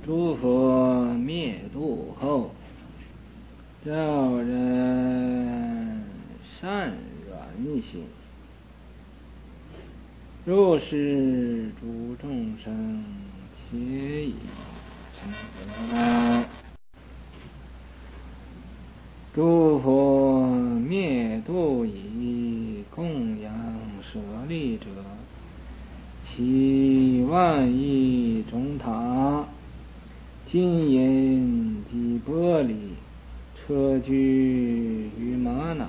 诸佛灭度后，教人善软心，若是诸众生皆已成佛。诸佛灭度以供养舍利者，其万亿中塔，金银及玻璃，车具与玛瑙，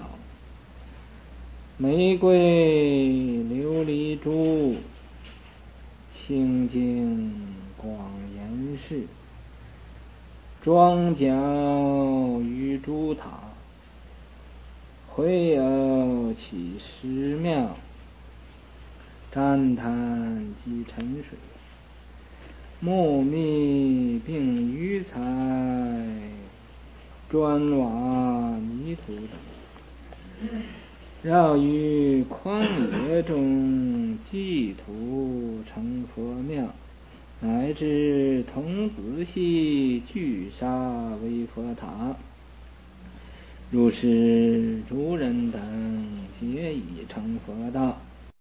玫瑰琉璃珠，清净广严饰，庄脚于诸塔，会有起石庙，旃檀及沉水，木密并鱼材，砖瓦泥土等，绕于旷野中祭土成佛庙，乃至童子系聚沙为佛塔。如是诸人等皆已成佛道。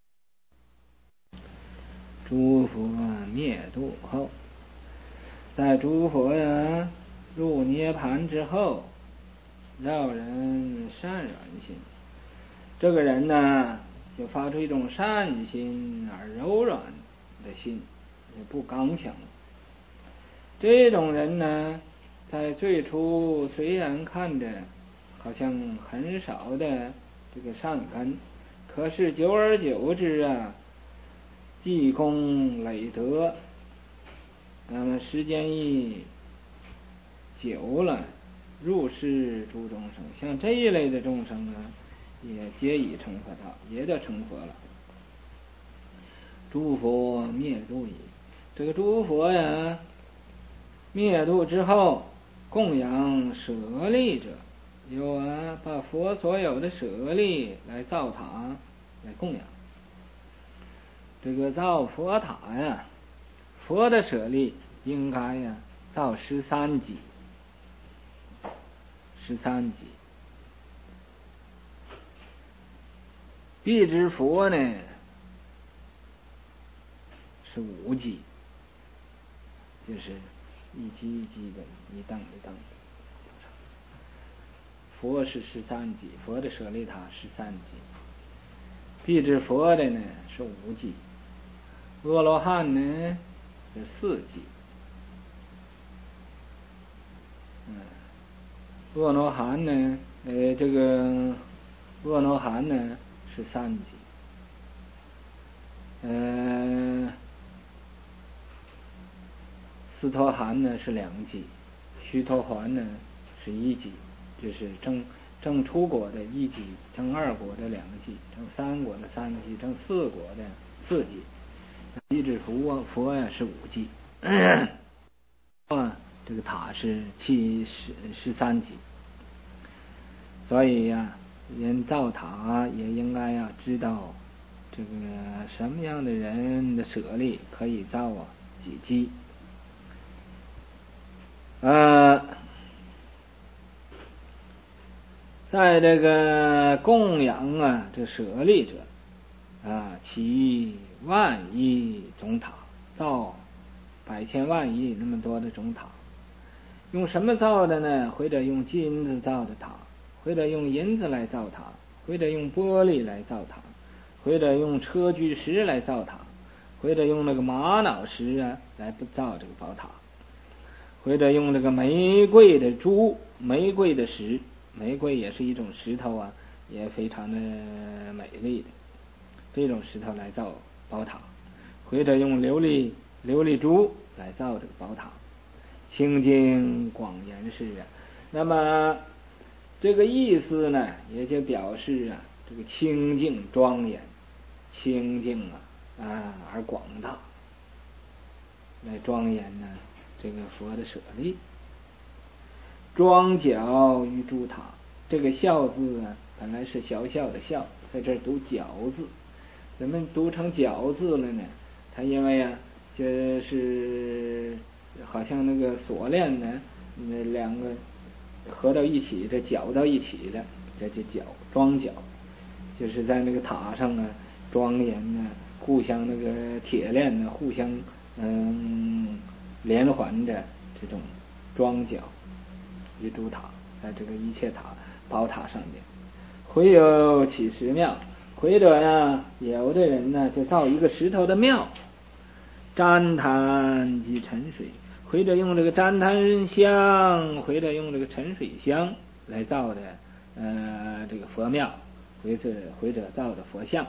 诸佛灭度后，在诸佛入涅盘之后，绕人善软心，这个人呢就发出一种善心而柔软的心，也不刚强。这种人呢，在最初虽然看着好像很少的这个善根，可是久而久之积功累德，那么时间一久了，入世诸众生，像这一类的众生也皆已成佛道，也就成佛了。诸佛灭度矣，这个诸佛灭度之后，供养舍利者，有把佛所有的舍利来造塔来供养。这个造佛塔佛的舍利应该造13级，13级。必之佛呢是5级，就是一级一级的，一等一等的。佛是13级，佛的舍利塔13级。必之佛的呢是5级，阿罗汉呢是4级。阿罗汉呢这个阿罗汉呢是3级。斯陀含呢是2级，须陀洹呢是1级，就是正出国的1级，正2国的2级，正3国的3级，正4国的4级。必之佛是5级，这个塔是13级。所以人造塔也应该知道这个什么样的人的舍利可以造几级。在这个供养这舍利者其万亿总塔，造百千万亿那么多的总塔，用什么造的呢？或者用金子造的塔，或者用银子来造塔，或者用玻璃来造塔，或者用车具石来造塔，或者用那个玛瑙石来造这个宝塔，或者用这个玫瑰的珠、玫瑰的石，玫瑰也是一种石头也非常的美丽的，这种石头来造宝塔，或者用琉璃珠来造这个宝塔，清净广严饰那么这个意思呢，也就表示这个清净庄严，清净而广大，来庄严这个佛的舍利。庄脚于诸塔，这个孝字本来是小小的孝，在这儿读脚字，怎么读成脚字了呢？它因为这是好像那个锁链呢，那两个合到一起，这绞到一起了，这就装绞，就是在那个塔上啊，庄严呢，互相那个铁链呢，互相连环着这种装绞一柱塔，在这个一切塔宝塔上面，回有起石庙，回者呀，有的人呢就造一个石头的庙，旃檀及沉水，回者用这个旃檀香，回者用这个沉水香来造的这个佛庙，回者造的佛像。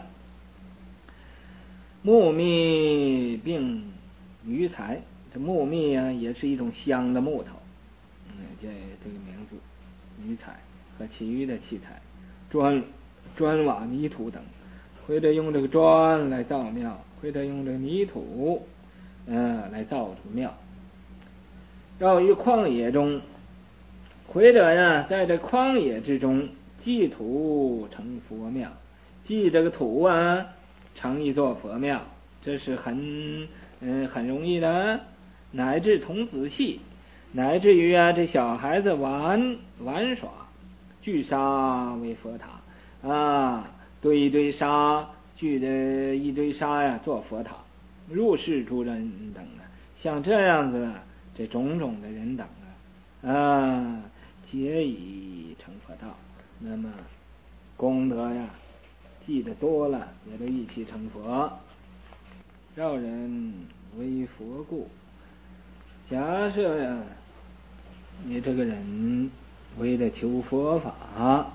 木密并鱼材，这木密啊也是一种香的木头，这个名字鱼材和其余的器材，砖瓦泥土等，回者用这个砖来造庙，回者用这个泥土来造这个庙。绕于旷野中，回者呢在这旷野之中祭土成佛庙，祭这个土啊成一座佛庙，这是很容易的，乃至童子戏，乃至于这小孩子玩耍，聚沙为佛塔堆一堆沙，聚的一堆沙呀做佛塔，入世诸人等像这样子这种种的人等皆已成佛道，那么功德呀记得多了，也都一起成佛。绕人为佛故，假设呀你这个人为了求佛法，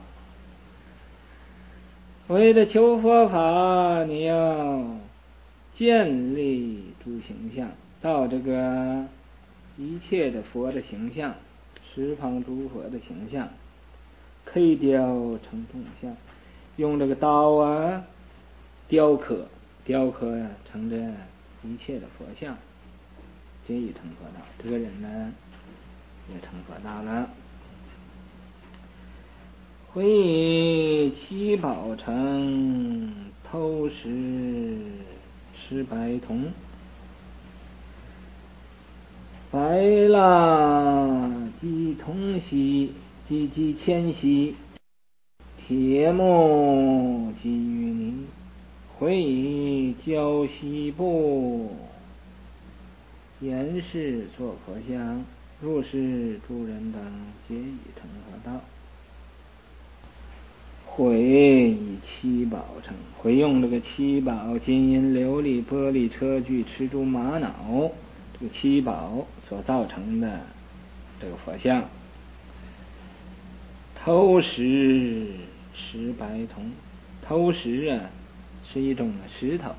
你要建立诸形象，到这个一切的佛的形象，十方诸佛的形象，可以雕成众像，用这个刀雕刻成这一切的佛像，皆已成佛道。这个人呢也成佛道了。回以七宝城偷食吃白铜，白蜡即铜锡，即铅锡，铁木即淤泥，回以胶锡布，严饰作佛像，入世诸人等皆已成佛道。回以七宝城，回用这个七宝金银琉璃玻璃车具持珠玛瑙，这个七宝所造成的这个佛像。偷食吃白铜，偷食是一种石头，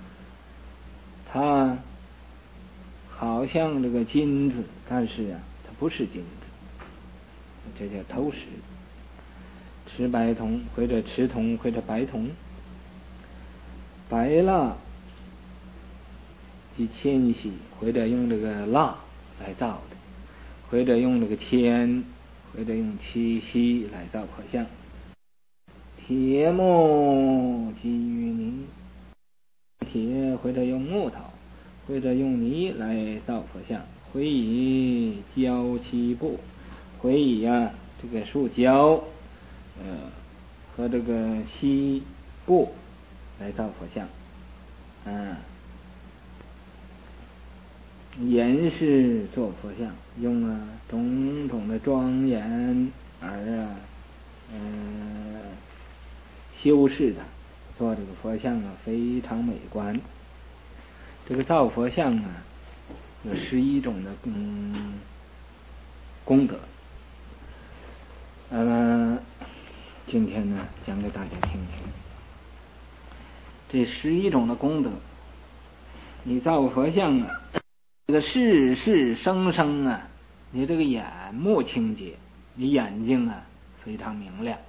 它好像这个金子，但是它不是金子，这叫偷食。吃白铜，或者持铜，或者白铜。白蜡即铅锡，或者用这个蜡来造的，或者用这个铅，或者用漆锡来造佛像。铁木即淤泥，铁或者用木头，或者用泥来造佛像。回以胶漆布，回以这个树胶和这个锡布来造佛像，严饰做佛像，用种种的庄严而修饰它，做这个佛像非常美观。这个造佛像有11种的功德。今天呢讲给大家听听这11种的功德。你造个佛像这个世世生生你这个眼目清洁，你眼睛非常明亮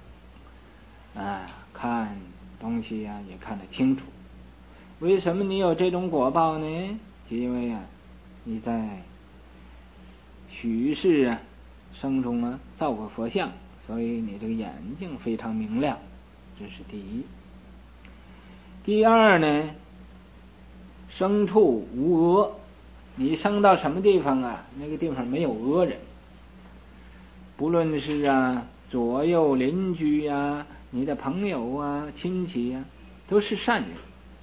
看东西也看得清楚。为什么你有这种果报呢？就因为你在许世生中造过佛像，所以你这个眼睛非常明亮，这是第一。第二呢，牲畜无恶， 你生到什么地方啊，那个地方没有恶人，不论是左右邻居你的朋友亲戚都是善人，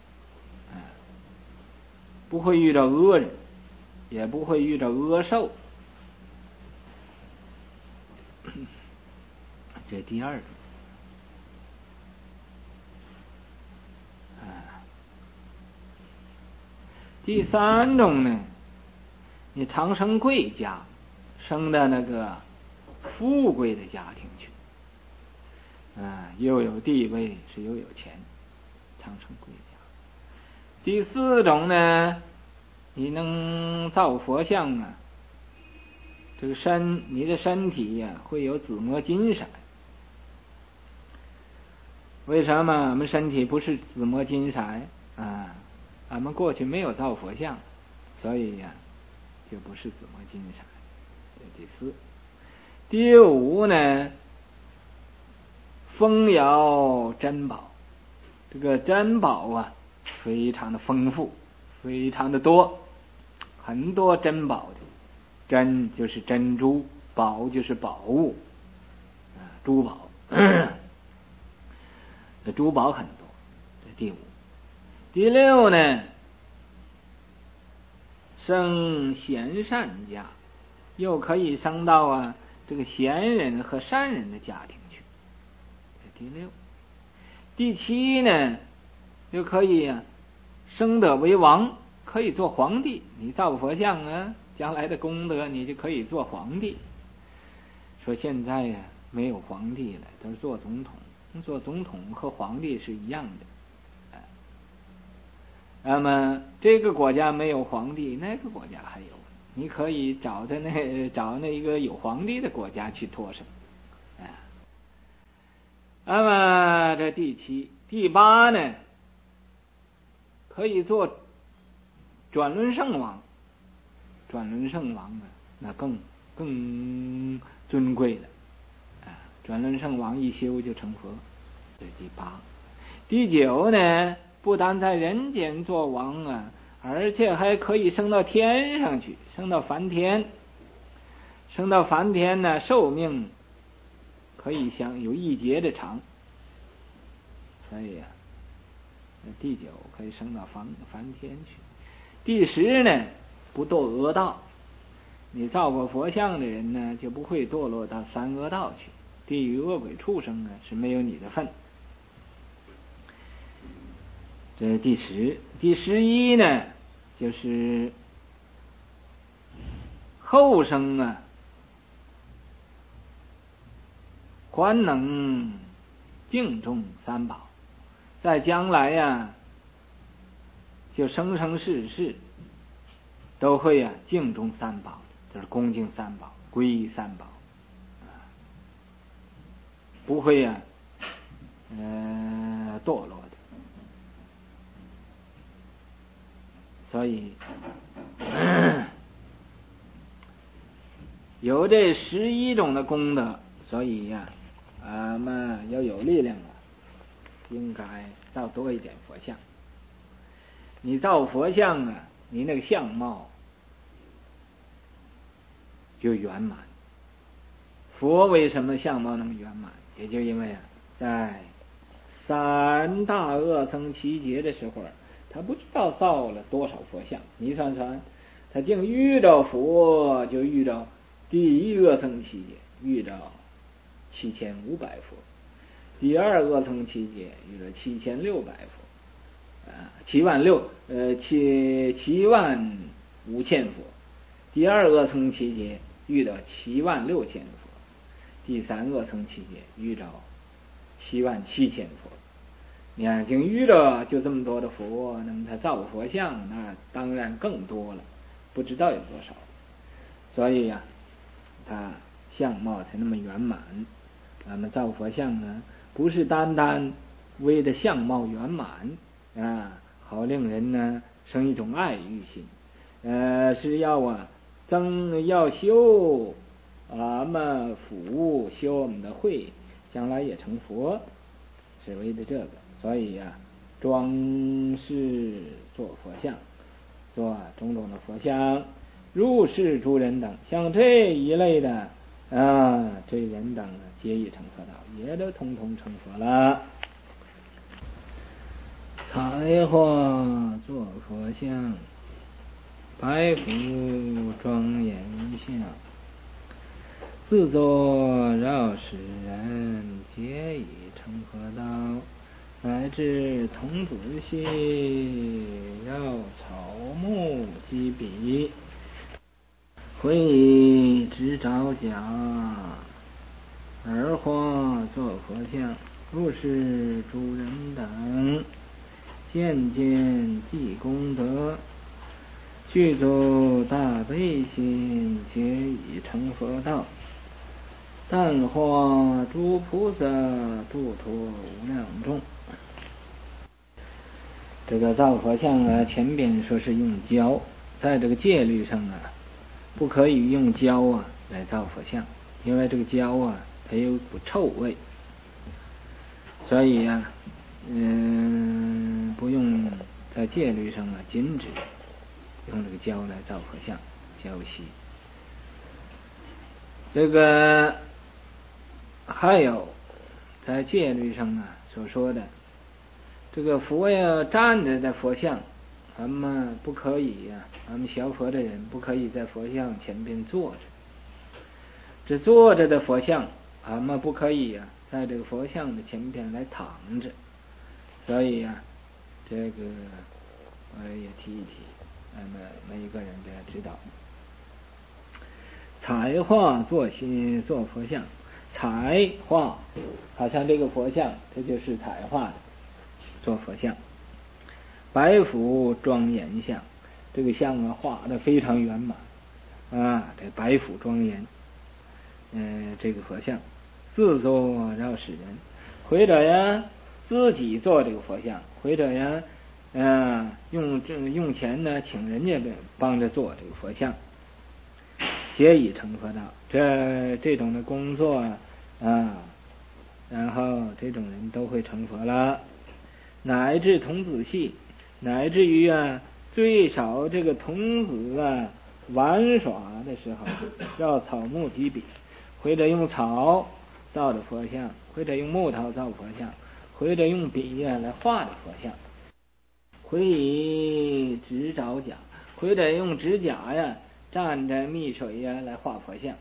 不会遇到恶人，也不会遇到恶兽。这第二种。第三种呢，你常生贵家，生到那个富贵的家庭去，又有地位，是又有钱，常生贵家。第四种呢，你能造佛像这个你的身体会有紫磨金色。为什么我们身体不是紫磨金色俺们过去没有造佛像，所以就不是紫磨金色。这第四。第五呢，丰饶珍宝，这个珍宝非常的丰富，非常的多，很多珍宝的，珍就是珍珠，宝就是宝物，珠宝，这珠宝很多。这第五。第六呢，生贤善家，又可以生到这个贤人和善人的家庭去。这第六。第七呢，又可以生得为王，可以做皇帝。你造佛像将来的功德你就可以做皇帝。说现在没有皇帝了，都是做总统。做总统和皇帝是一样的。那么这个国家没有皇帝，那个国家还有，你可以找那一个有皇帝的国家去托生。那么这第七。第八呢，可以做转轮圣王。转轮圣王那更尊贵了。转轮圣王一修就成佛。这第八。第九呢，不但在人间做王而且还可以升到天上去，升到梵天。升到梵天呢，寿命可以有1劫的长。所以第九可以升到梵天去。第10呢，不堕恶道。你造过佛像的人呢，就不会堕落到三恶道去，地狱恶鬼畜生是没有你的份。这是第10。第11呢，就是后生还能敬重三宝，在将来就生生世世都会敬重三宝，就是恭敬三宝，皈依三宝，不会堕落的。所以有这11种的功德，所以俺们要有力量应该造多一点佛像。你造佛像你那个相貌就圆满。佛为什么相貌那么圆满？也就因为在3大恶僧齐劫的时候，他不知道造了多少佛像。你算算，他竟遇到佛，就遇到第一恶僧齐劫遇到7500佛，第二恶僧齐劫遇到7600佛，75000佛，第二恶僧齐劫遇到76000佛，第三恶僧齐劫遇到77000佛。你看，经遇到就这么多的佛，那么他造佛像那当然更多了，不知道有多少。所以他相貌才那么圆满。咱们造佛像不是单单为的相貌圆满好令人生一种爱欲心，是要要修俺们福，修我们的慧，将来也成佛，是为的这个。所以装饰做佛像， 做种种的佛像，如是诸人等，像这一类的这人等皆已成佛道，也都统统成佛了。彩画作佛像，白服庄严相，自作绕世人，皆已成佛道。乃至童子戏，绕草木击笔，会以执着甲，而化作佛像，如是诸人等，渐渐积功德，具足大悲心，皆已成佛道。但化诸菩萨，度脱无量众。这个造佛像前边说是用胶，在这个戒律上不可以用胶来造佛像，因为这个胶它有股臭味，所以不用在戒律上禁止用这个胶来造佛像，胶锡。这个还有在戒律上所说的，这个佛要站着的佛像，咱们不可以咱们学佛的人不可以在佛像前边坐着。这坐着的佛像，咱们不可以在这个佛像的前边来躺着。所以这个我也提一提，每一个人都要知道。彩画做佛像，彩画好像这个佛像，这就是彩画的。做佛像，白虎庄严像，这个像画的非常圆满这白虎庄严，这个佛像自作绕世人，或者自己做这个佛像，或者用钱请人家帮着做这个佛像，皆已成佛道。这种的工作然后这种人都会成佛了。乃至童子戏，乃至于最少这个童子玩耍的时候，要草木击笔，或者用草造的佛像，或者用木头造佛像，或者用笔来画的佛像，或以指爪甲，或者用指甲蘸着蜜水来画佛像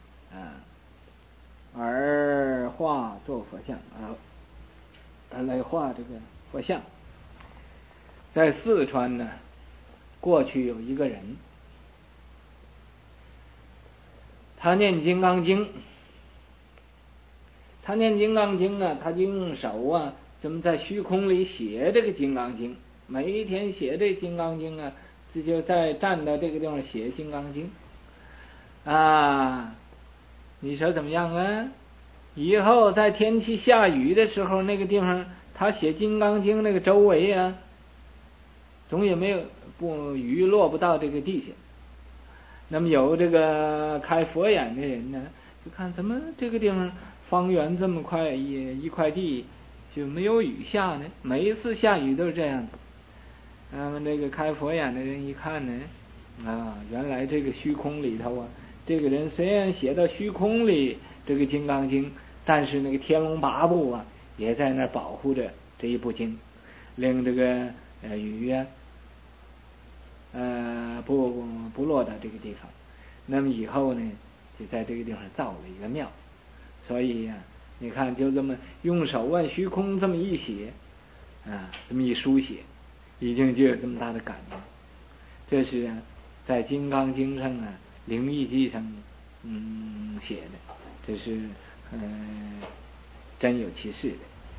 而画做佛像来画这个佛像。在四川过去有一个人，他念金刚经，他就用手怎么在虚空里写这个金刚经，每一天写这金刚经这就在站到这个地方写金刚经你说怎么样以后在天气下雨的时候，那个地方他写金刚经那个周围总也没有雨落不到这个地下。那么有这个开佛眼的人就看怎么这个地方方圆这么一块地就没有雨下呢？每一次下雨都是这样。那么这个开佛眼的人一看原来这个虚空里头这个人虽然写到虚空里这个金刚经，但是那个天龙八部也在那保护着这一部经，令这个雨不落到这个地方。那么以后呢，就在这个地方造了一个庙。所以你看就这么用手按虚空这么一写这么一书写，已经就有这么大的感应。这是在金刚经上灵异记上写的，这是真有其事的。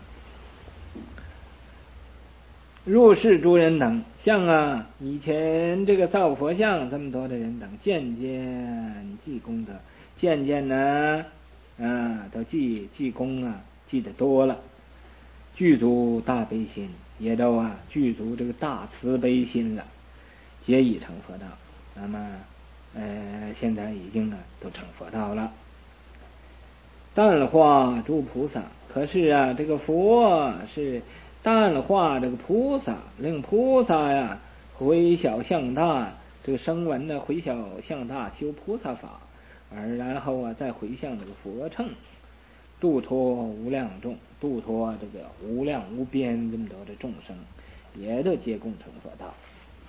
入世诸人等，像以前这个造佛像这么多的人等，渐渐积功德，渐渐都积功积得多了，具足大悲心，也都具足这个大慈悲心了，皆已成佛道。那么现在已经都成佛道了。淡化诸菩萨，可是这个佛是淡化这个菩萨，令菩萨回小向大，这个声闻呢回小向大修菩萨法，然后再回向这个佛乘，度脱无量众，度脱这个无量无边这么多的众生，也都皆共成佛道。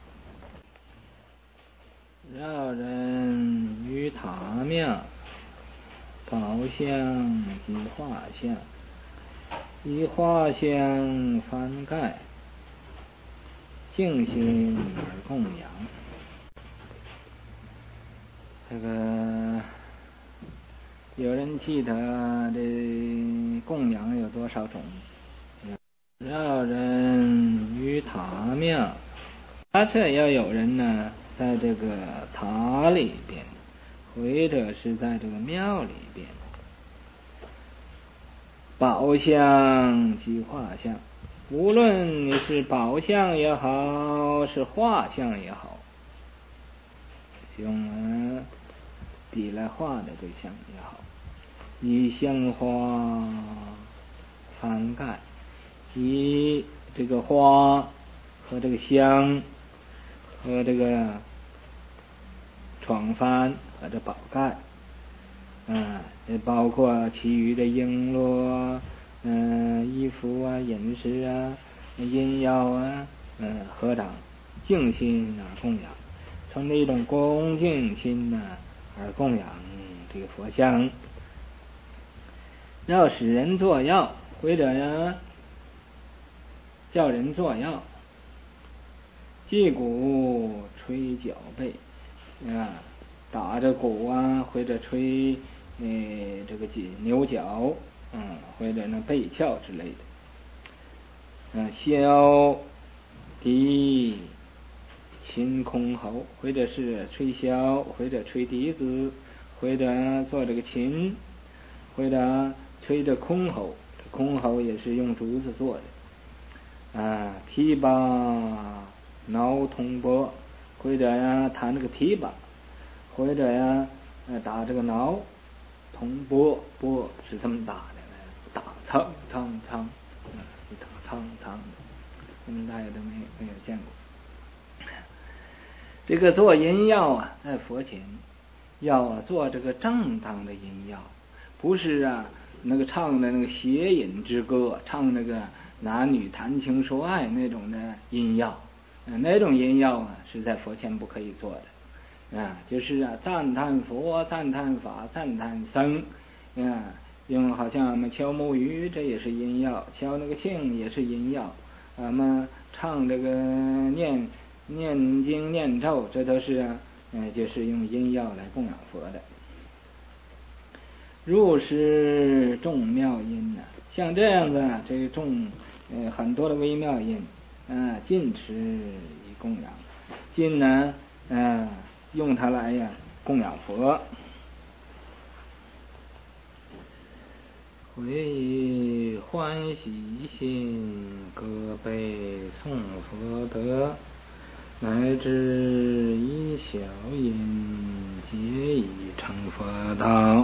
绕人于塔庙，宝相及画像，以画像翻盖，静心而供养。这个有人记得这供养有多少种？绕人于塔庙，这要有人呢在这个塔里边，或者是在这个庙里边，宝相及画像，无论你是宝相也好，是画像也好，用笔来画的这像也好，以香花翻盖，以这个花和这个香和这个床幡和这宝盖，也包括其余的璎珞，衣服啊、饮食啊、阴药啊，合掌敬心供养，从这种恭敬心而供养这个佛像。要使人作药，或者呢叫人作药，击鼓吹角贝，打着鼓啊，或者吹这个牛角，或者呢贝壳之类的，箫笛琴箜篌，或者是吹箫，或者吹笛子，或者做这个琴，或者吹着箜篌，箜篌也是用竹子做的，琵琶挠铜钵，或者弹这个琵琶，或者打这个挠铜钵，钵是这么打的，打苍苍苍，打苍苍，我们大家都没有见过。这个做淫药在佛前要做这个正当的淫药，不是那个唱的那个邪淫之歌，唱那个男女谈情说爱那种的淫药，那种淫药是在佛前不可以做的，就是赞叹佛、赞叹法、赞叹僧，用好像我们敲木鱼，这也是淫药；敲那个磬也是淫药；我们唱这个念经念咒，这都是就是用阴药来供养佛的。入施众妙音像这样子这个众很多的微妙音，尽持以供养，尽呢用它来供养佛。回以欢喜心，歌悲颂佛德，乃至以小音，皆已成佛道。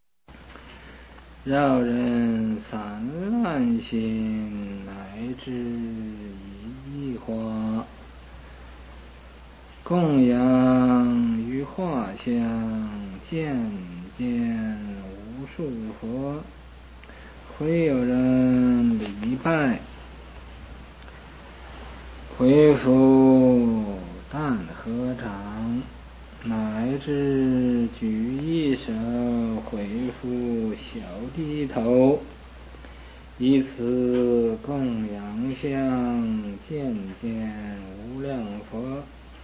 绕人散乱心，乃至以花，供养于画像，渐渐无数佛。会有人礼拜，回复但合掌，乃至举一手回复小低头，以此供养相，渐渐无量佛，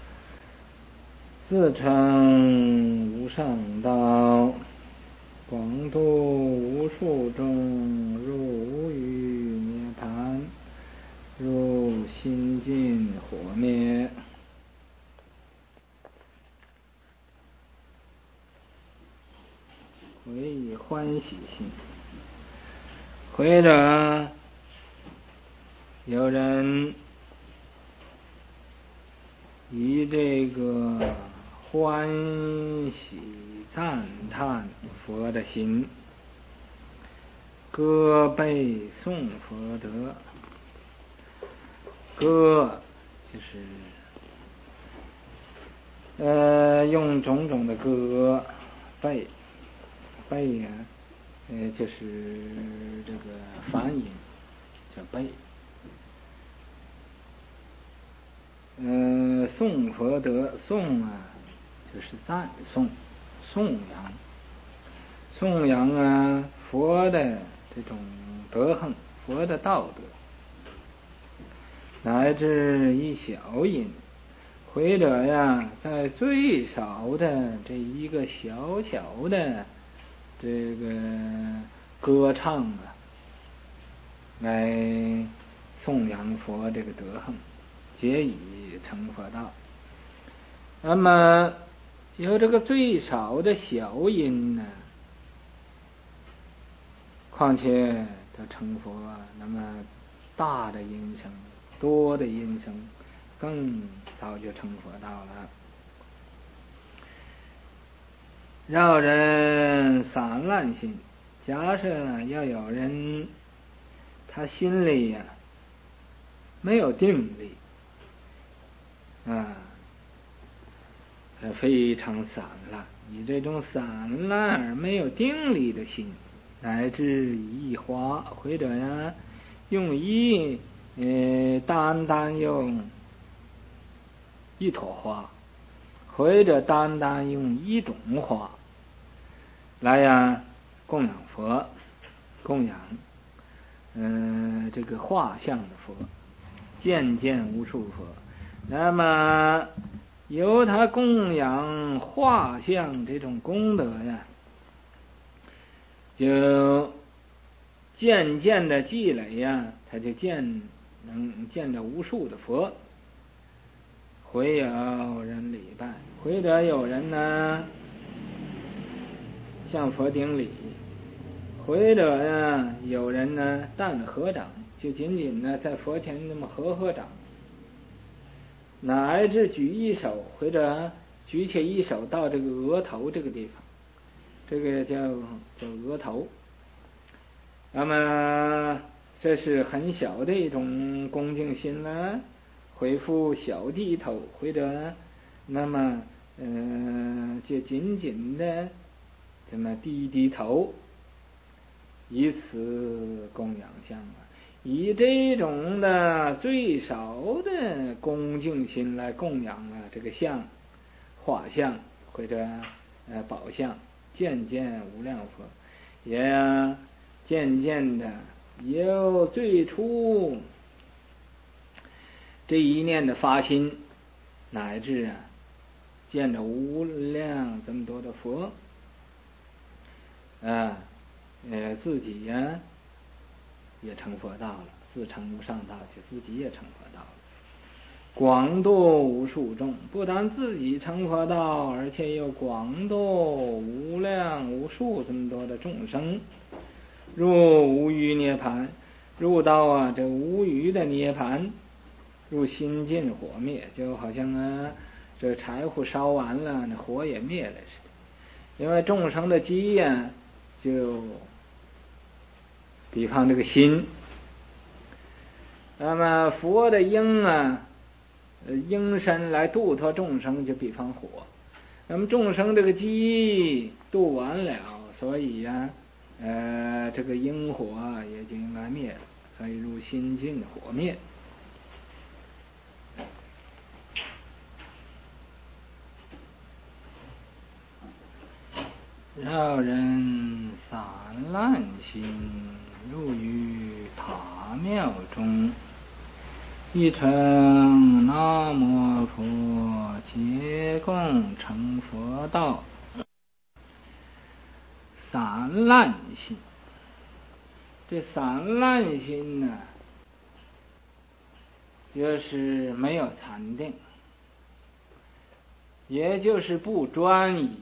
自称无上道，广度无数众，入无余涅盘，入心尽火灭。回以欢喜心，或者有人以这个欢喜赞叹佛的心，歌悲颂佛德。歌就是用种种的歌背呀，就是这个梵音叫背。颂佛德，颂啊就是赞颂颂扬啊佛的这种德行，佛的道德，乃至一小音，或者呀在最少的这一个小小的这个歌唱啊，来颂扬佛这个德行，皆以成佛道。那么有这个最少的小音呢，况且他成佛啊，那么大的音声，多的音声，更早就成佛道了。让人散乱心，假设要有人他心里呀没有定力啊，非常散乱，以这种散乱而没有定力的心，乃至一花，或者呀用单单用一朵花，或者单单用一种花来呀供养佛，供养这个画像的佛，见无数佛。那么由他供养画像这种功德呀，就渐的积累呀，他就能见着无数的佛。会有人礼拜，或者有人呢向佛顶礼，或者呀有人呢担着合掌，就仅仅呢在佛前那么合掌，乃至举一手，或者举起一手到这个额头这个地方，这个叫额头。那么这是很小的一种恭敬心呢，回复小低头，或者那么就紧紧的这么低头，以此供养像啊。以这种的最少的恭敬心来供养啊这个像、画像或者宝像，见无量佛，也渐的由最初这一念的发心，乃至见着无量这么多的佛自己呀也成佛道了，自成无上道，就自己也成佛道了。广度无数众，不但自己成佛道，而且又广度无量无数这么多的众生，入无余涅盘，入到这无余的涅盘，入心尽火灭，就好像这柴火烧完了，那火也灭了似的。因为众生的机呀，就比方这个心，那么佛的应身来度脱众生，就比方火。那么众生这个机度完了，所以这个因火也就应该灭了，所以入心尽火灭。让人散乱心，入于塔庙中，一称南无佛，皆共成佛道。散乱心，这散乱心呢，就是没有禅定，也就是不专一，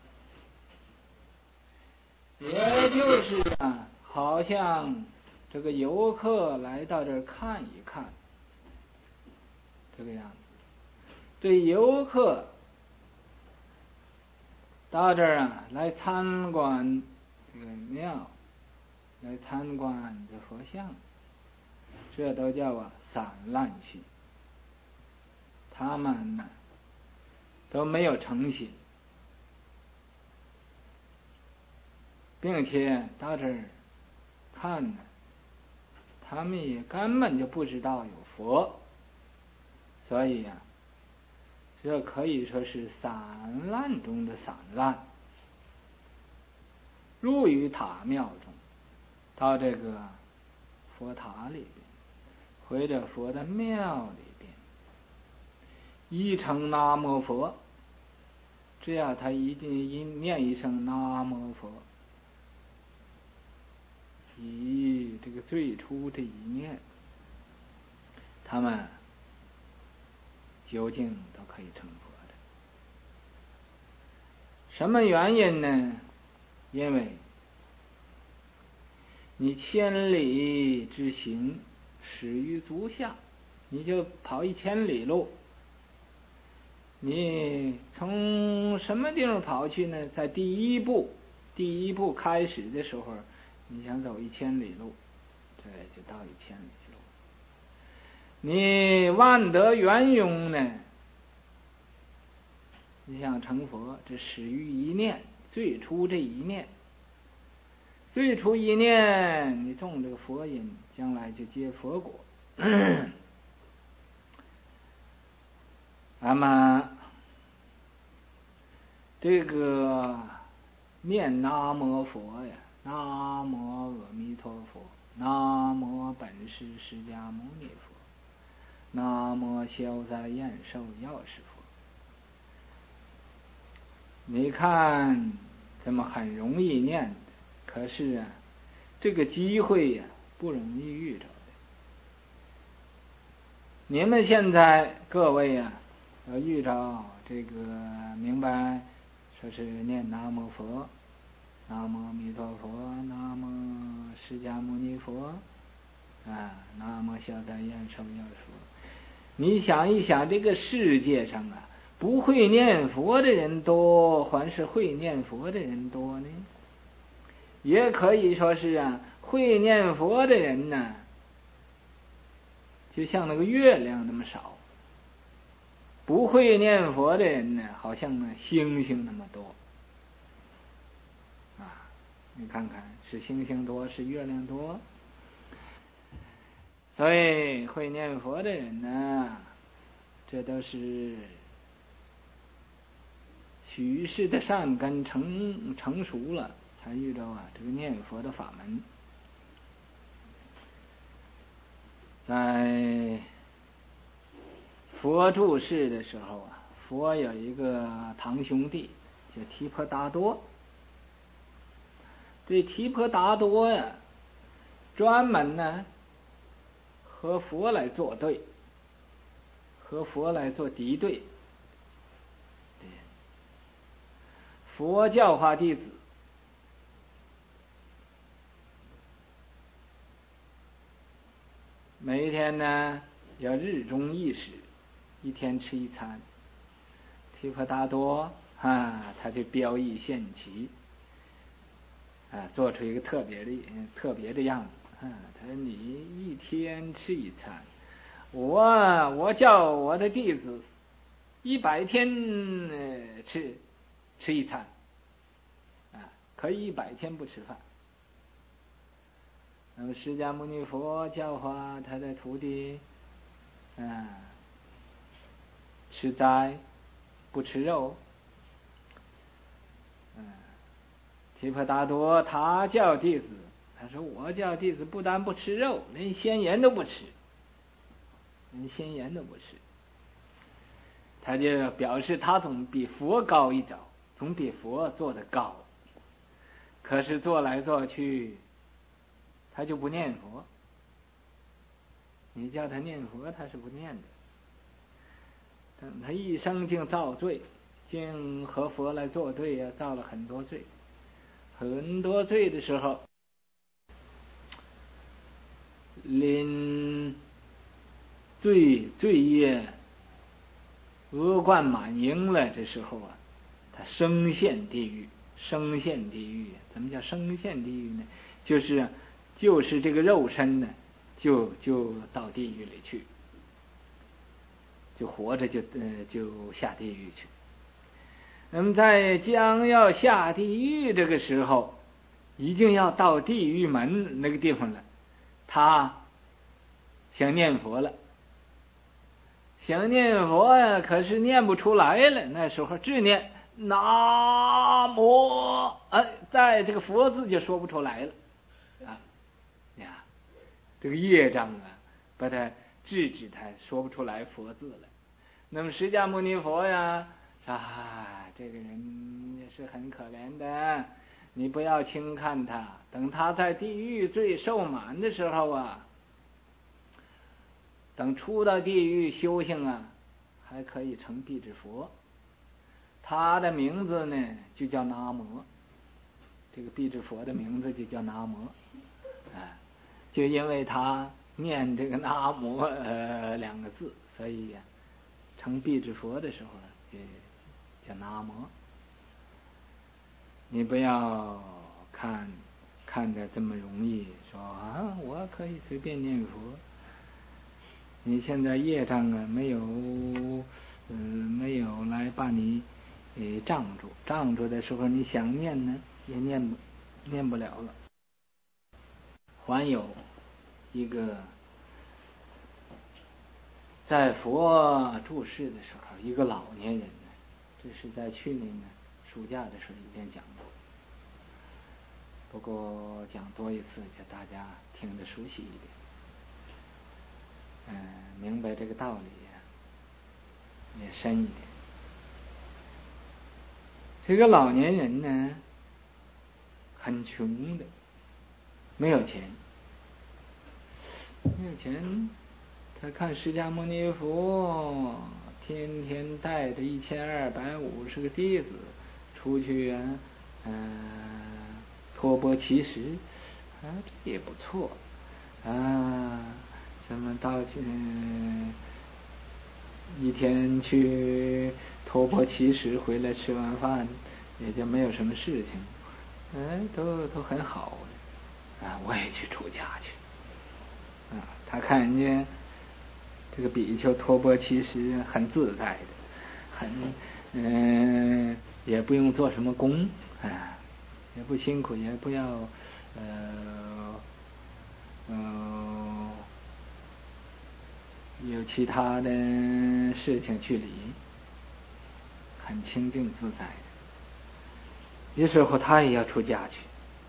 也就是好像这个游客来到这儿看一看，这个样子。对游客到这儿来参观这个庙，来参观这佛像，这都叫散乱心。他们都没有诚心，并且到这儿看呢，他们也根本就不知道有佛，所以呀，这可以说是散乱中的散乱。入于塔庙中，到这个佛塔里边，回到佛的庙里边，一称南无佛，只要他一念一声南无佛，以这个最初的一念，他们究竟都可以成佛的。什么原因呢？因为你千里之行，始于足下，你就跑1000里路，你从什么地方跑去呢？在第一步开始的时候，你想走1000里路，这就到1000里路。你万得圆融呢，你想成佛，这始于一念，最初这一念，最初一念，你种这个佛因，将来就结佛果。那么这个念南无佛呀，南无阿弥陀佛，南无本师释迦牟尼佛，南无消灾延寿药师佛。你看怎么很容易念，可是啊，这个机会呀，不容易遇着的。你们现在各位呀，要遇着这个明白，说是念南无佛，南无阿弥陀佛，南无释迦牟尼佛，南无消灾延寿药师佛。你想一想，这个世界上啊，不会念佛的人多，还是会念佛的人多呢？也可以说是啊，会念佛的人呢，就像那个月亮那么少；不会念佛的人呢，好像那星星那么多。你看看，是星星多，是月亮多？所以会念佛的人呢，这都是许世的善根成熟了，才遇到这个念佛的法门。在佛住世的时候啊，佛有一个堂兄弟叫提婆达多。这提婆达多呀，专门呢和佛来作对，和佛来做敌对。佛教化弟子，每一天呢要日中一食，一天吃1餐。提婆达多他就标意现奇，做出一个特别的样子。他说：“你一天吃1餐，我叫我的弟子100天吃1餐，可以100天不吃饭。”那么释迦牟尼佛教化他的徒弟，吃斋不吃肉。提婆达多他叫弟子，他说：“我叫弟子不但不吃肉，连鲜盐都不吃，他就表示他总比佛高一招，总比佛做得高。可是做来做去，他就不念佛。你叫他念佛，他是不念的。等他一生竟造罪，竟和佛来作对呀，造了很多罪。很多罪的时候，临罪业恶贯满盈了，这时候啊，他升陷地狱。怎么叫升陷地狱呢？就是这个肉身呢，就到地狱里去，就活着就下地狱去。 那么在将要下地狱这个时候，已经要到地狱门那个地方了，他想念佛了，想念佛呀，可是念不出来了。那时候只念南无，在这个佛字就说不出来了啊！呀，这个业障啊，把他制止他说不出来佛字了。那么释迦牟尼佛呀，这个人也是很可怜的，你不要轻看他，等他在地狱罪受满的时候啊，等出到地狱修行啊，还可以成辟支佛。他的名字呢就叫南无，这个辟支佛的名字就叫南无，就因为他念这个南无两个字，所以成辟支佛的时候就叫南无。你不要看着这么容易，说我可以随便念佛。你现在业障啊没有来把你障住的时候，你想念呢也念不了了。还有一个，在佛住世的时候，一个老年人呢，这是在去年呢暑假的时候已经讲过，不过讲多一次，叫大家听得熟悉一点，明白这个道理也深一点。这个老年人呢，很穷的，没有钱，他看释迦牟尼佛天天带着1250个弟子出去托钵乞食，这也不错什么到一天去托钵乞食，回来吃完饭也就没有什么事情，都很好我也去出家去他看人家这个比丘托钵其实很自在的，也不用做什么功也不辛苦，也不要有其他的事情去理，很清净自在的。有时候他也要出家去，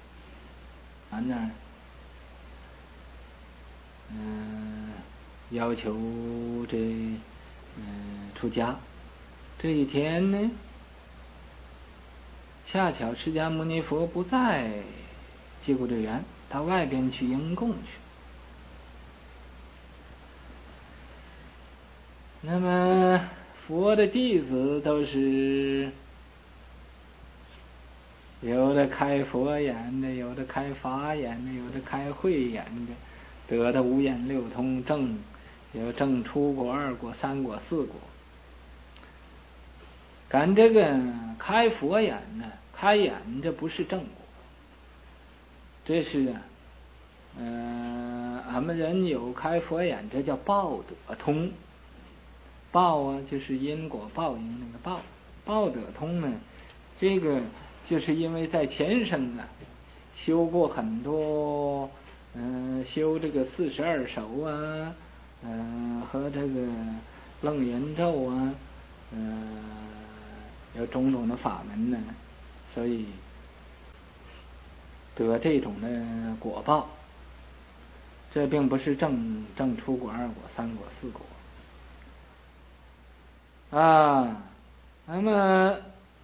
要求出家。这一天呢，恰巧释迦牟尼佛不在接骨队园，到外边去迎供去。那么佛的弟子都是有的开佛眼的，有的开法眼的，有的开慧眼的，得的五眼六通证，有证初果、二果、三果、四果。赶这个开佛眼呢，开眼这不是正果，这是俺们人有开佛眼，这叫报得通。报就是因果报应那个报，报得通呢，这个就是因为在前生修过很多修这个42首和这个楞严咒有种种的法门呢，所以得这种的果报。这并不是正初果、二果、三果、四果那么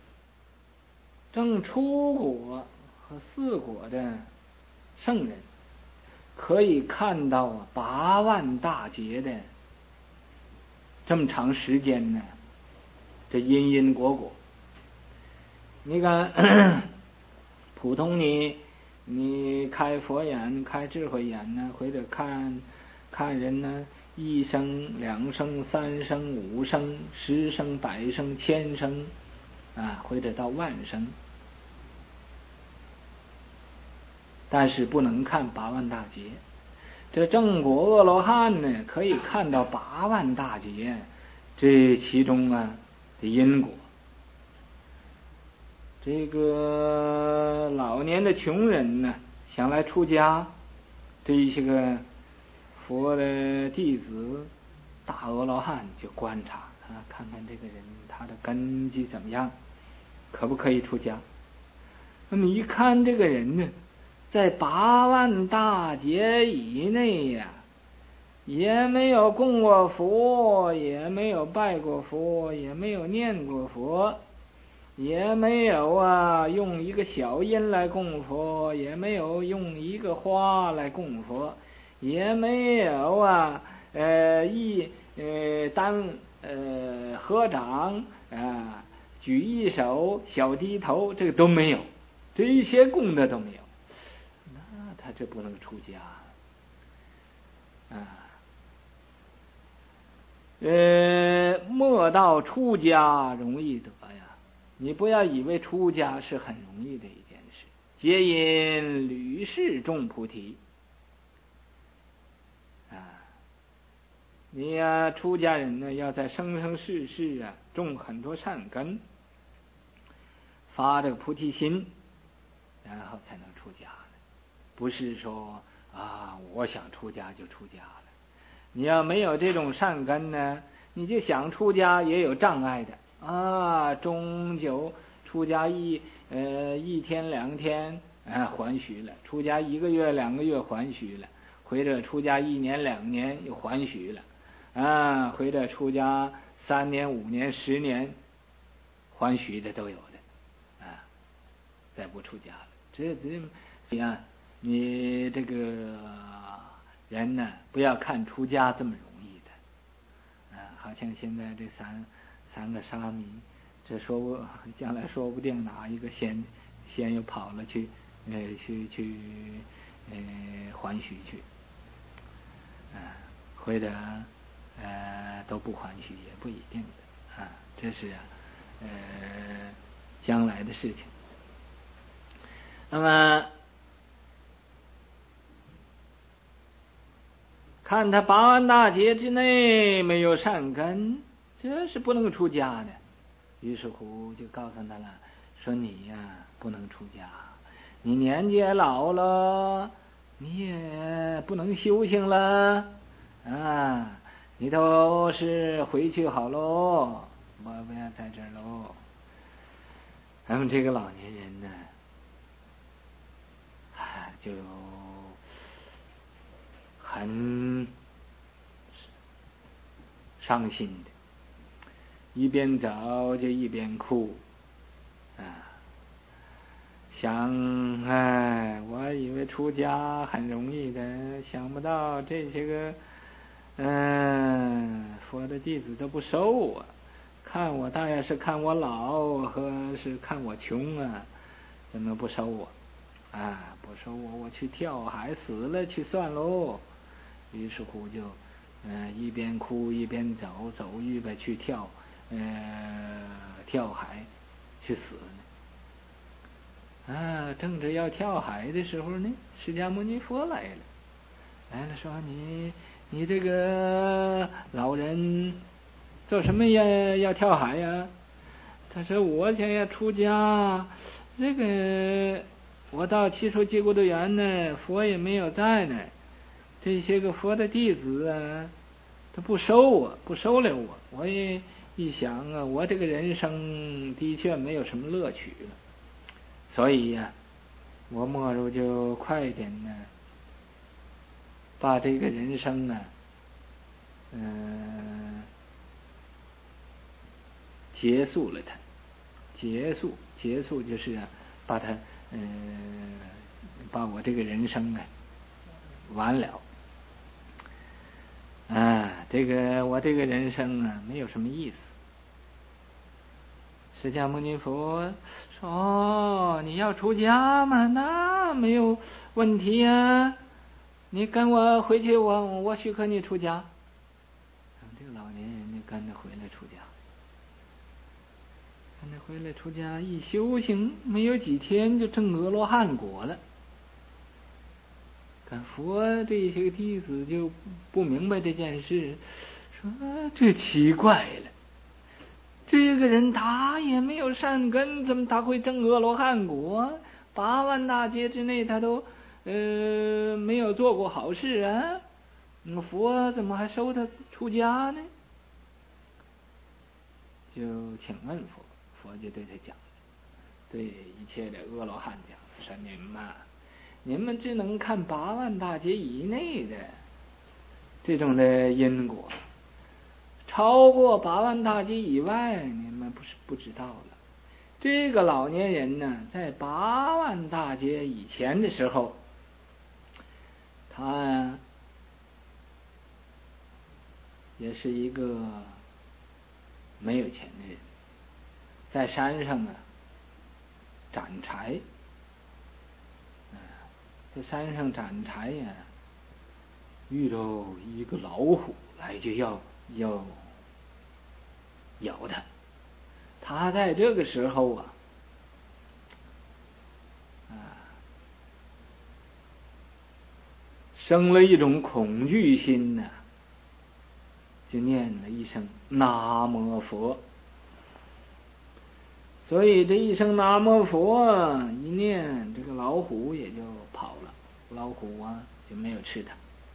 正初果和四果的圣人可以看到8万大劫的这么长时间呢，这因果果。你看普通你开佛眼、开智慧眼呢，或者看人呢，1生、2生、3生、5生、10生、100生、1000生或者到万生，但是不能看8万大劫。这正果阿罗汉呢，可以看到8万大劫，这其中的因果。 这个老年的穷人呢，想来出家，这一些个佛的弟子大阿罗汉就观察啊，看看这个人他的根基怎么样，可不可以出家。那么一看这个人呢，在8万大劫以内呀，也没有供过佛，也没有拜过佛，也没有念过佛，也没有用一个小音来供佛，也没有用一个花来供佛，也没有合掌举一手小低头，这个都没有，这些功德都没有，那他这不能出家莫道出家容易得呀！你不要以为出家是很容易的一件事，皆因屡世种菩提你出家人呢，要在生生世世种很多善根，发这个菩提心，然后才能出家的。不是说我想出家就出家了。你要没有这种善根呢，你就想出家也有障碍的终究出家一天2天还虚了，出家1个月2个月还虚了，或者出家1年2年又还虚了或者出家3年5年10年还虚的都有的再不出家了。这样你这个人呢，不要看出家这么容易的好像现在这三个沙弥，这将来说不定哪一个先又跑了去还虚去或者都不还虚也不一定的这是将来的事情。那么看他8万大劫之内没有善根，这是不能出家的。于是乎就告诉他了，说你不能出家，你年纪也老了，你也不能修行了你都是回去好喽，我不要在这儿喽。咱们这个老年人呢就很伤心的，一边走就一边哭想我以为出家很容易的，想不到这些个佛的弟子都不收我，看我大概是看我老和是看我穷怎么不收我不收我去跳海死了去算喽。于是乎就一边哭一边走预备去跳海去死呢正着要跳海的时候呢，释迦牟尼佛来了说你这个老人做什么要跳海呀？他说我想要出家，这个我到七处戒孤独园呢，佛也没有在呢，这些个佛的弟子他不收留我，我也一想我这个人生的确没有什么乐趣了，所以我莫如就快一点呢，把这个人生结束了它，结束就是把它把我这个人生完了这个我这个人生没有什么意思。释迦牟尼佛说你要出家嘛，那没有问题你跟我回去，我许可你出家。这个老年人就跟着回来出家，一修行没有几天就证阿罗汉果了。看佛这些个弟子就不明白这件事，说这奇怪了， 这个人他也没有善根，怎么他会证阿罗汉果？8万大劫之内他都没有做过好事啊，佛怎么还收他出家呢？就请问佛，佛就对他讲，对一切的阿罗汉讲，说你们只能看8万大劫以内的这种的因果，超过8万大劫以外，你们不知道了。这个老年人呢，在8万大劫以前的时候，他也是一个没有钱的人，在山上啊斩柴，在山上斩柴呀，遇到一个老虎来，就要咬他。他在这个时候生了一种恐惧心就念了一声南无佛。所以这一声南无佛一念，这个老虎也就跑了，老虎就没有吃它。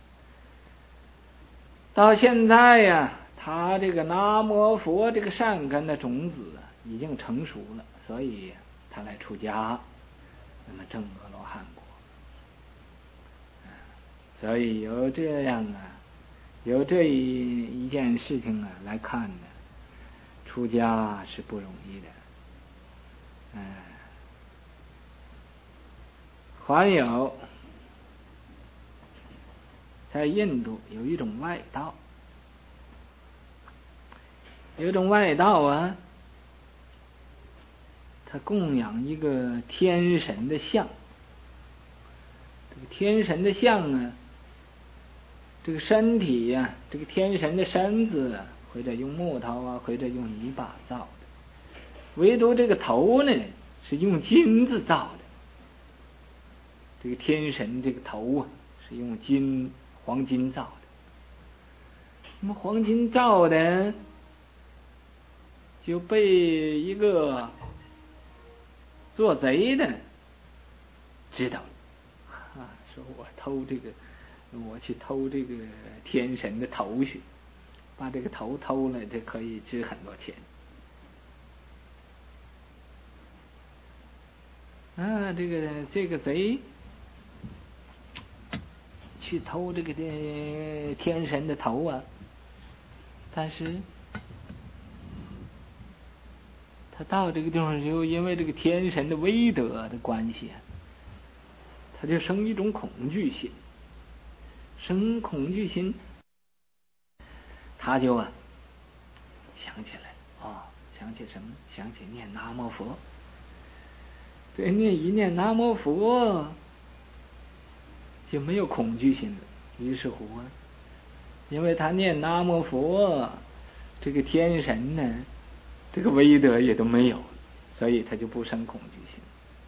到现在他这个南无佛这个善根的种子已经成熟了，所以他来出家，那么证阿罗汉果。所以由这样由这一件事情来看呢，出家是不容易的。还有在印度有一种外道，他供养一个天神的像。这个天神的像这个身体这个天神的身子或者用木头或者用泥巴造的，唯独这个头呢是用金子造的。这个天神这个头是用黄金造的。那么黄金造的就被一个做贼的知道了，说我去偷这个天神的头去，把这个头偷了，这可以值很多钱。这个贼去偷这个天神的头但是他到这个地方就因为这个天神的威德的关系他就生一种恐惧心，他就想起来想起什么？想起念南无佛。对，一念南无佛就没有恐惧心了。于是乎因为他念南无佛，这个天神呢这个威德也都没有，所以他就不生恐惧心。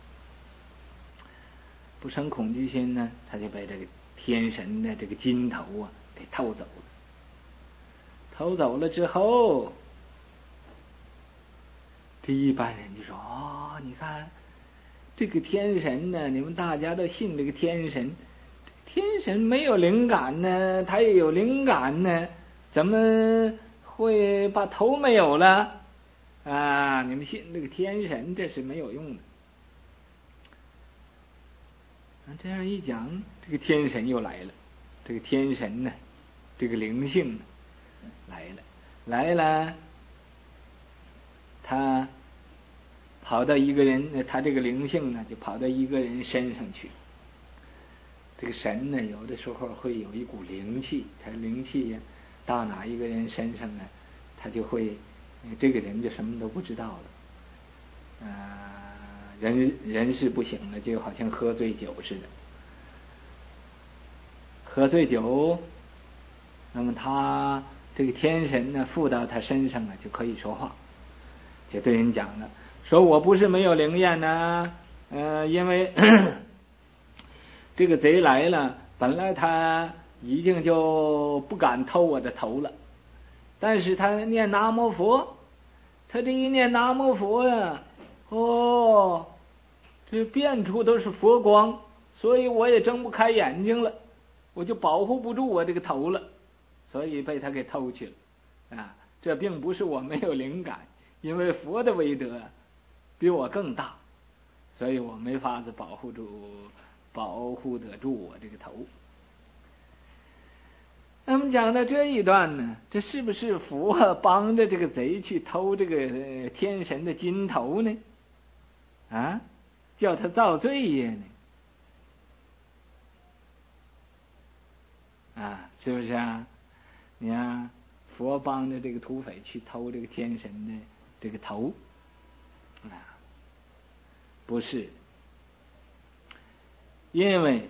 不生恐惧心呢，他就被这个天神的这个金头给偷走了。偷走了之后，这一般人就说你看这个天神呢，你们大家都信这个天神，天神没有灵感呢，他也有灵感呢，怎么会把头没有了你们信这个天神，这是没有用的。这样一讲，这个天神又来了。这个天神呢，这个灵性来了，他跑到一个人，他这个灵性呢就跑到一个人身上去。这个神呢有的时候会有一股灵气，他灵气到哪一个人身上呢，他就会这个人就什么都不知道了。人事不省了，就好像喝醉酒似的。喝醉酒，那么他这个天神呢附到他身上就可以说话，就对人讲了，说我不是没有灵验因为这个贼来了，本来他一定就不敢偷我的头了，但是他念南无佛， 他这一念南无佛呀，这遍处都是佛光，所以我也睁不开眼睛了，我就保护不住我这个头了，所以被他给偷去了这并不是我没有灵感，因为佛的威德比我更大，所以我没法子保护得住我这个头。那么讲到这一段呢，这是不是佛帮着这个贼去偷这个天神的金头呢？叫他造罪业呢？是不是啊？你看佛帮着这个土匪去偷这个天神的这个头不是，因为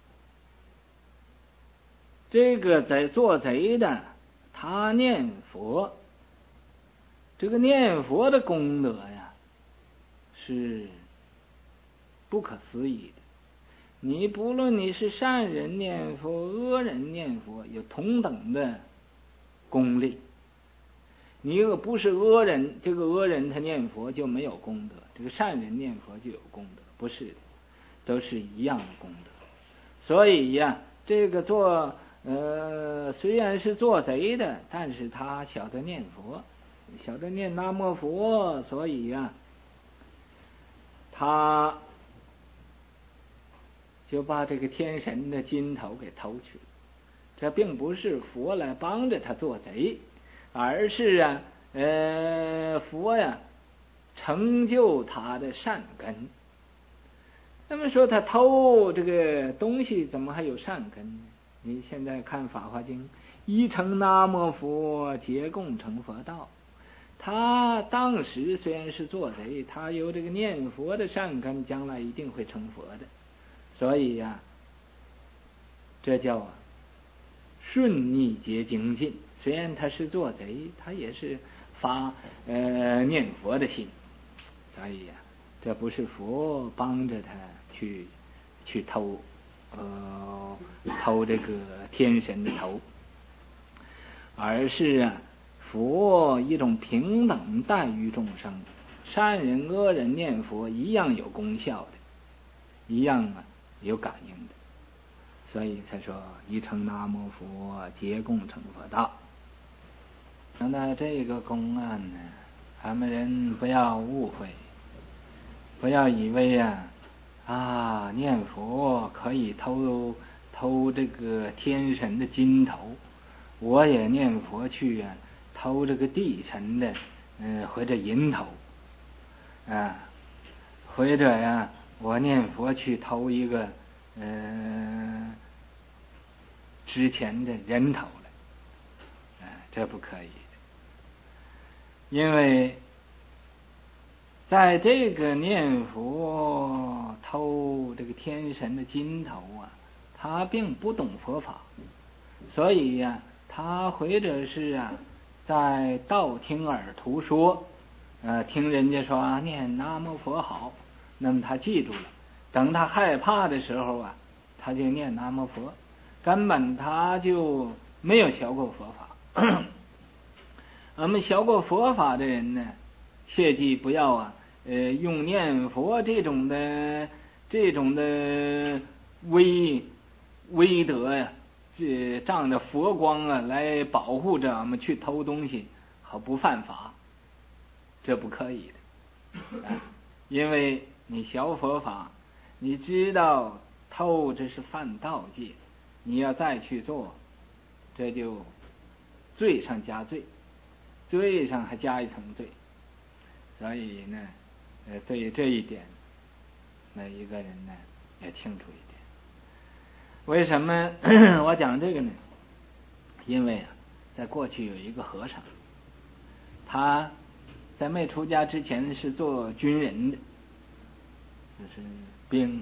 这个做贼的他念佛，这个念佛的功德呀是不可思议的。你不论你是善人念佛恶人念佛，有同等的功力。你如果不是恶人，这个恶人他念佛就没有功德，这个善人念佛就有功德，不是的，都是一样的功德。所以呀，这个虽然是做贼的，但是他晓得念佛，晓得念南无佛，所以呀，他就把这个天神的金头给偷去了。这并不是佛来帮着他做贼，而是佛呀成就他的善根。那么说他偷这个东西怎么还有善根呢？你现在看《法华经》，一成南无佛，皆共成佛道。他当时虽然是做贼，他有这个念佛的善根，将来一定会成佛的。所以呀，这叫顺逆皆精进。虽然他是做贼，他也是发念佛的心。所以呀，这不是佛帮着他去偷这个天神的头，而是佛一种平等待遇众生，善人恶人念佛一样有功效的，一样有感应的。所以才说一成南无佛，皆共成佛道。那这个公案呢，咱们人不要误会，不要以为念佛可以偷这个天神的金头，我也念佛去偷这个地神的或者银头或者我念佛去偷一个之前的人头了这不可以的。因为在这个念佛偷这个天神的金头他并不懂佛法，所以他或者是在道听耳途说听人家说念南无佛好，那么他记住了，等他害怕的时候他就念南无佛，根本他就没有学过佛法。我们学过佛法的人呢，切记不要用念佛这种的威德仗着佛光来保护着我们去偷东西，好不犯法，这不可以的因为你学佛法，你知道偷这是犯道戒，你要再去做，这就罪上加罪，罪上还加一层罪。所以呢对于这一点每一个人呢也清楚一点。为什么我讲这个呢？因为在过去有一个和尚，他在没出家之前是做军人的，就是兵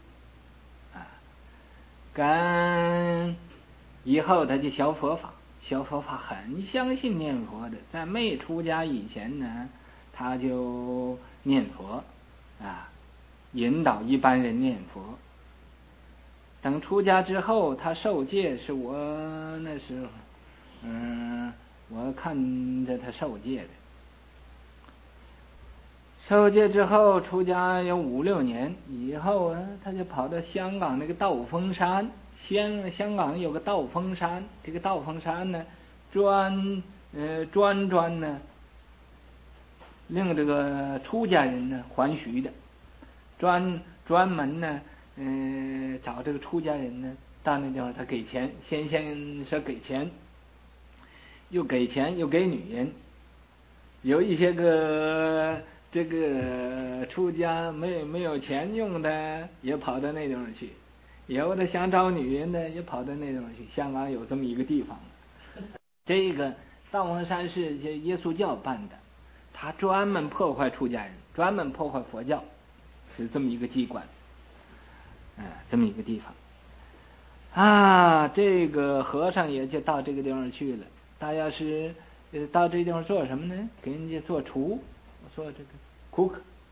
跟以后他就学佛法很相信念佛的。在没出家以前呢，他就念佛引导一般人念佛。等出家之后，他受戒，是我那时候我看着他受戒的。 受戒之后出家有5、6年以后啊，他就跑到香港那个道风山。香港有个道风山，这个道风山呢，专呢令这个出家人呢还俗的，专门呢找这个出家人呢到那地方，他给钱，先是给钱，又给钱又给女人，有一些个这个出家没有钱用的，也跑到那地方去。有的想找女人的也跑到那地方去，香港有这么一个地方。这个道风山是耶稣教办的，他专门破坏出家人，专门破坏佛教，是这么一个机关，这么一个地方。这个和尚也就到这个地方去了。他要是到这地方做什么呢？给人家做厨，做这个 cook，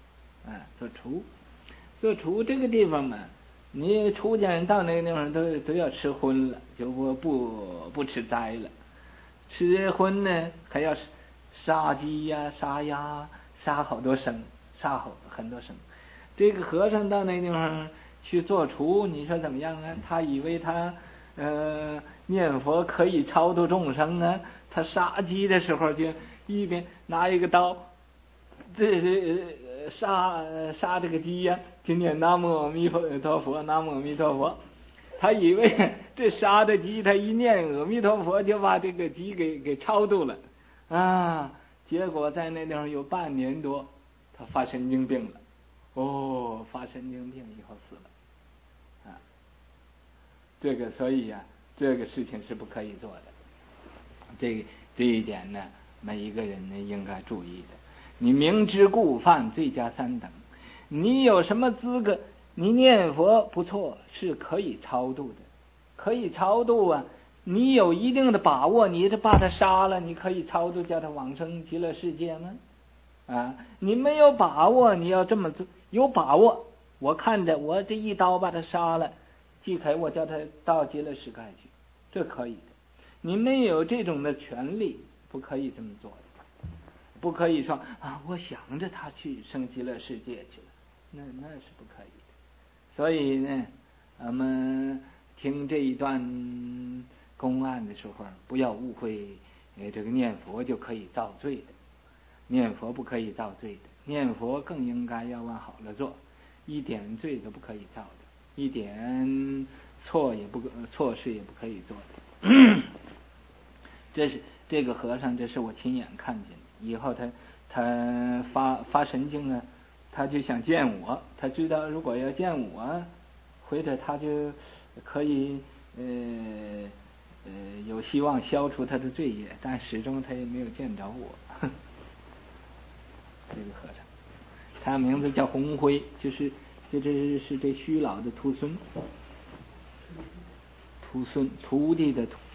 做厨这个地方嘛。你出家人到那个地方都要吃荤了，就不吃斋了。吃荤呢，还要杀鸡呀、杀鸭，杀好多生，很多生。这个和尚到那个地方去做厨，你说怎么样啊？他以为他念佛可以超度众生啊，他杀鸡的时候就一边拿一个刀，这是杀这个鸡呀，就念南无阿弥陀佛，南无阿弥陀佛。他以为这杀的鸡，他一念阿弥陀佛就把这个鸡给超度了结果在那地方有半年多，他发神经病了。发神经病以后死了这个所以这个事情是不可以做的。这一点呢，每一个人呢应该注意的。你明知故犯，罪加3等。你有什么资格？你念佛不错，是可以超度的，可以超度啊！你有一定的把握，你这把他杀了，你可以超度，叫他往生极乐世界吗？你没有把握，你要这么做。有把握，我看着我这一刀把他杀了，即可我叫他到极乐世界去，这可以的。你没有这种的权利，不可以这么做的。不可以说我想着他去升极乐世界去了，那是不可以的。所以呢，我们听这一段公案的时候，不要误会，这个念佛就可以造罪的，念佛不可以造罪的，念佛更应该要往好了做，一点罪都不可以造的，一点错事也不可以做的。这是这个和尚，这是我亲眼看见的。以后他发神经啊，他就想见我，他知道如果要见我，回头他就可以有希望消除他的罪业，但始终他也没有见着我。这个和尚，他名字叫洪辉，这是虚老的徒孙，徒弟的徒。